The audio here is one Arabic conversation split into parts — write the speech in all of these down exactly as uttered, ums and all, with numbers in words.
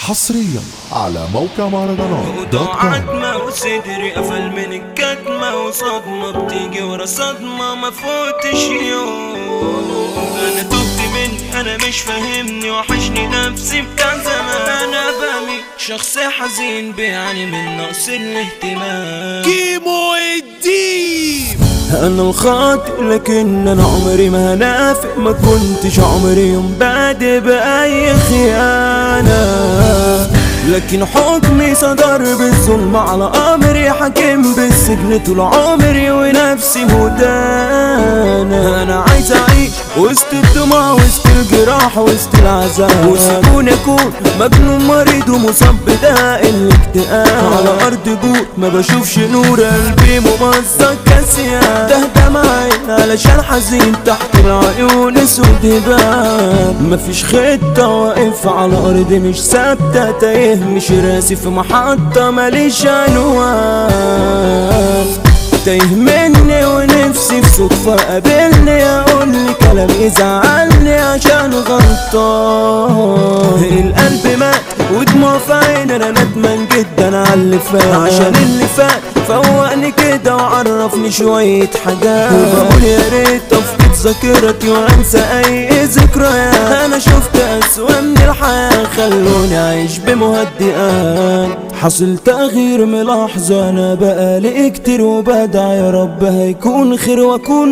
حصريا على موقع مهرجانات دوت كوم. عتمة وصدري قفل من الكتمة وصدمة بتيجي ورا صدمة ما فوتش يوم. انا تبت مني انا مش فاهمني وحشني نفسي بتاع زمان. انا بامي شخص حزين بيعاني من نقص الاهتمام. كيمو الديب انا الخاطئ لكن انا عمري ما هنافق، ما كنتش عمري يوم بادئ باي خيانة، لكن حكمي صدر بالظلم على امري، حاكم بالسجن طول عمري ونفسي مدانة. انا عايز اعيش وسط الدموع وسط الجراح وسط العذاب، وسيبوني اكون مجنون مريض ومصاب بداء الاكتئاب. على ارض جوع ما بشوفش نور، قلبي ممزق كاسيان، ده دمعي علشان حزين تحت العيون اسود هباب. مفيش خطة واقف على ارض مش ثابتة، تايه مش راسي في محطة ماليش عنوان. تايه مني ونفسي في صدفة قابلني اقولي كلام يزعلني عشان غلطان. القلب مات ودموع في عيني، انا ندمان جدا على اللي فات، عشان اللي فات فوقني كده وعرفني شوية حاجات، وبقول يا ريت افقد ذاكرتي وانسى اي ذكريات. انا شفت اسوأ من الحياة خلوني اعيش بمهدئات. حصل تغيير ملاحظة انا بقالي كتير وبدعي يا رب هيكون خير واكون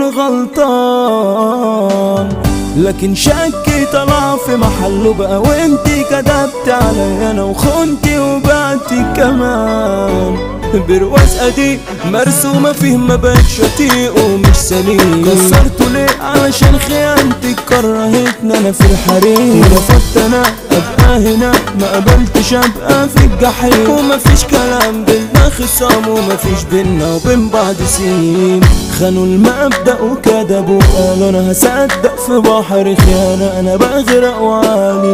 غلطان، لكن شكي طلع في محله بقى وانتي كدبت عليا انا وخنتي وبعتي كمان. برواز قديم مرسومة فيه ما بقتش اطيق ومش سليم، كسرته ليه علشان خيانتك كرهتني انا في الحريم. ورفضت انا ابقى هنا ما قبلتش ابقى في الجحيم، ومفيش كلام بينا خصام ومفيش بينا وبين بعض سنين. خانوا المبدأ وكدبوا قالوا انا هصدق في بحر خيانة، انا بغرق وعالي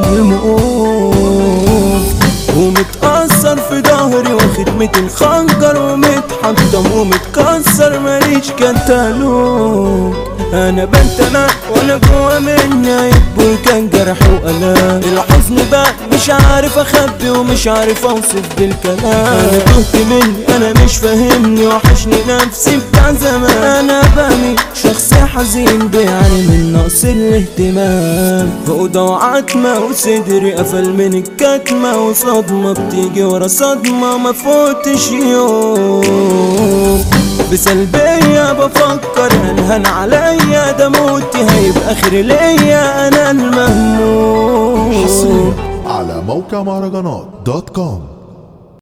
الموت ومتأثر في ظهري وختمة الخنجر ومتحطم ومتكسر ماليش كتالوج. انا بنت انا وانا جوا مني عيب كان جرح وألام، الحزن بقى مش عارف اخبي ومش عارف اوصف بالكلام. انا تهت مني انا مش فاهمني وحشني نفسي بتاع زمان. انا بامي شخص حزين بيعاني من نقص الاهتمام. فوضى وعتمة وصدري قفل من الكتمة وصدمة بتيجي ورا صدمة ما فوتش يوم. بسلبية بفكر هنهن عليا ده موتي هيبقى اخر ليا انا المهموم. حصريا على موقع مهرجانات دوت كوم.